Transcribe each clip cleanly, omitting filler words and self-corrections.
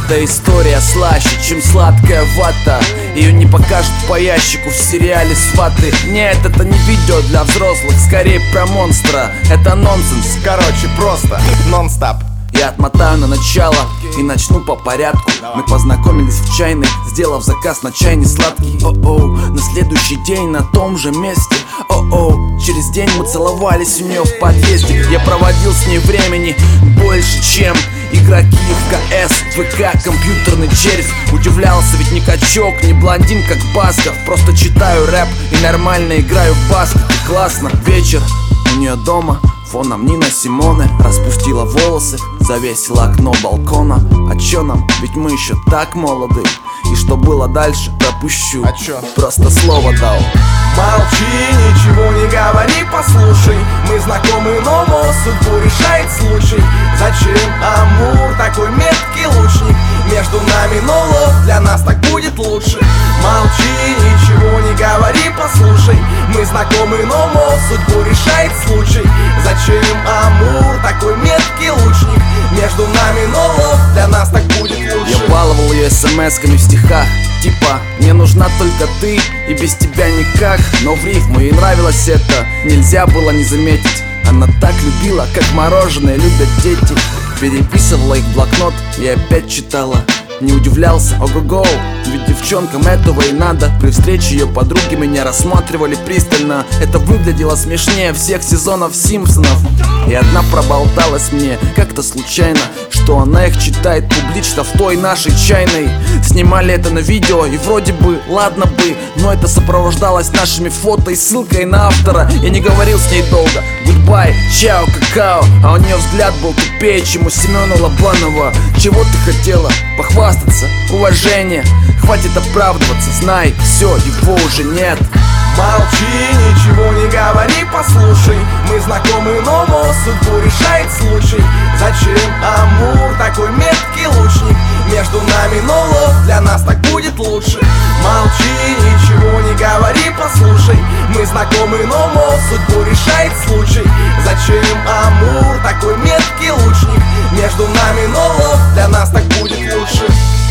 Эта история слаще, чем сладкая вата. Ее не покажут по ящику в сериале «Сваты». Нет, это не видео для взрослых, скорее про монстра. Это нонсенс, короче, просто нон-стоп. я отмотаю на начало и начну по порядку. Мы познакомились в чайной, сделав заказ на чай не сладкий. О-оу, на следующий день на том же месте. О-оу, через день мы целовались у нее в подъезде. Я проводил с ней времени больше, чем игроки в КС, ВК, компьютерный червь. Удивлялся, ведь не качок, не блондин, как Басков. Просто читаю рэп и нормально играю в баскет. И классно, вечер у нее дома. Фоном Нина Симоне распустила волосы, завесила окно балкона. А чё нам? Ведь мы еще так молоды. И что было дальше, пропущу. А чё? Просто слово дал. Молчи, ничего не говори, послушай. Мы знакомы, но судьбу решает случай. Зачем Амур, такой меткий лучник? Между нами ноулов, для нас так будет лучше. Молчи, ничего не говори, послушай. Мы знакомы, но судьбу решает случай. Зачем Амур, такой меткий лучник? Между нами ноулов, для нас так будет лучше. Я баловал ее смс-ками в стихах, типа «Мне нужна только ты, и без тебя никак». Но в рифму ей нравилось это, нельзя было не заметить. Она так любила, как мороженое любят дети. Переписывала их в блокнот и опять читала. Не удивлялся, ого-го, ведь девчонкам этого и надо. При встрече ее подруги меня рассматривали пристально. Это выглядело смешнее всех сезонов Симпсонов. И одна проболталась мне как-то случайно, что она их читает публично в той нашей чайной. Снимали это на видео и вроде бы, ладно бы, но это сопровождалось нашими фото и ссылкой на автора. Я не говорил с ней долго, гудбай, чао, какао. А у нее взгляд был тупее, чем у Семена Лобанова. Чего ты хотела? Похвастаться? Уважение? Хватит оправдываться, знай, все, его уже нет. Молчи, ничего не говори, послушай. Мы знакомы, но судьбу решает случай. Зачем Амур, такой меткий лучник? Между нами ноулов, для нас так будет лучше. Молчи, ничего не говори, послушай. Мы знакомы, но судьбу решает случай. Зачем Амур, такой меткий лучник? Между нами ноулов, для нас так будет лучше.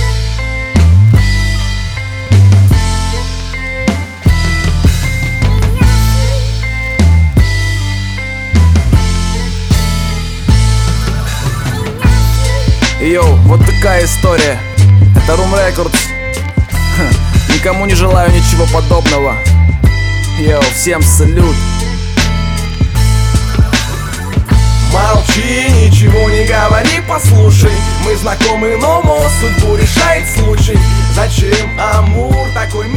Йоу, вот такая история. Это Room Records. Никому не желаю ничего подобного. Йоу, всем салют. Молчи, ничего не говори, послушай. Мы знакомы, но судьбу решает случай. Зачем Амур, такой